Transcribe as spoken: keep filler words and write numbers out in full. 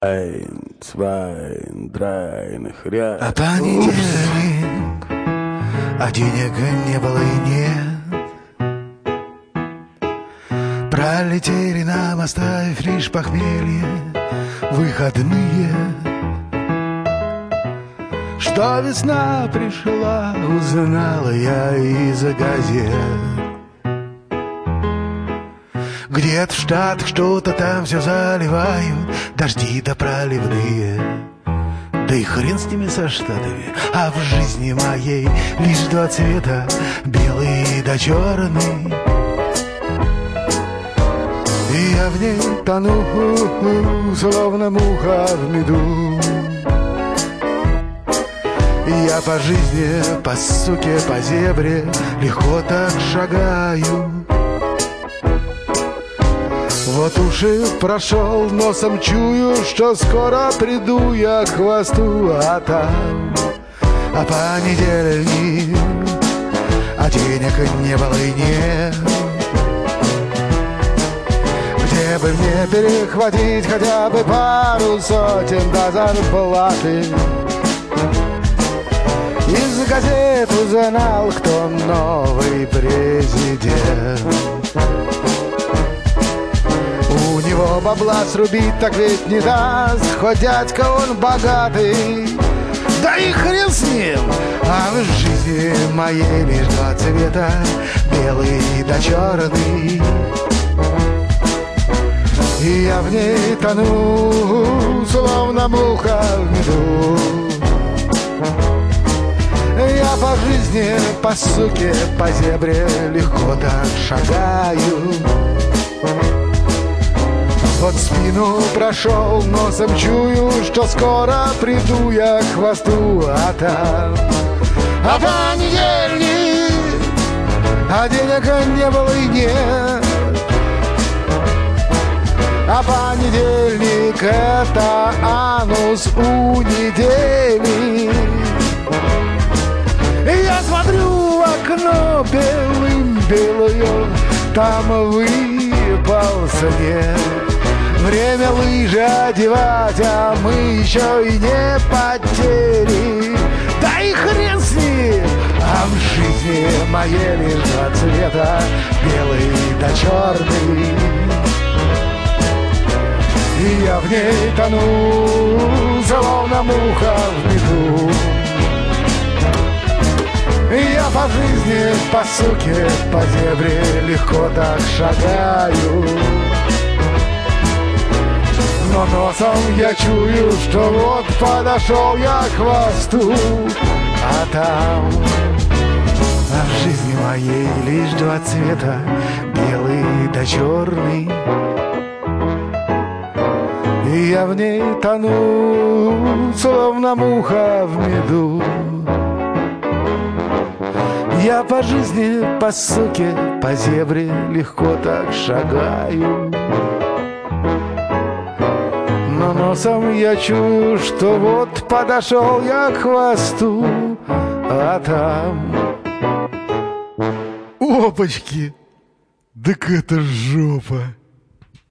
Ein, zwei, drei, нахря. А понедельник, а денег не было и нет. Пролетели нам, оставив лишь похмелье, выходные. Что весна пришла, узнала я из газет. Где-то в Штатах что-то там все заливают, дожди да проливные. Да и хрен с ними со Штатами, а в жизни моей лишь два цвета, белый да черный. И я в ней тону, словно муха в меду. И я по жизни, по суке, по зебре легко так шагаю. Вот уж и прошел, носом чую, что скоро приду я к хвосту, а там, а понедельник, а денег не было и нет. Где бы мне перехватить хотя бы пару сотен до зарплаты? Из газет узнал, кто новый президент. У него бабла срубить так ведь не даст, хоть дядька он богатый. Да и хрен с ним, а в жизни моей лишь два цвета, белый да черный. И я в ней тону, словно муха в меду. Я по жизни, по суке, по зебре легко так шагаю. Вот спину прошел, носом чую, что скоро приду я к хвосту, а там, а понедельник, а денег не было и нет. А понедельник — это анус у недели. И я смотрю в окно белым-белое, там выпал снег. Время лыжи одевать, а мы еще и не потери. Да и хрен с ним, а в жизни моей лишь два цвета, белый да черный. И я в ней тону, словно муха в меду. И я по жизни, по суке, по зебре легко так шагаю. Но носом я чую, что вот подошел я к хвосту, а там, а в жизни моей лишь два цвета, белый да черный. И я в ней тону, словно муха в меду. Я по жизни, по суке, по зебре легко так шагаю. Но носом я чую, что вот подошел я к хвосту, а там... Опачки! Так это жопа!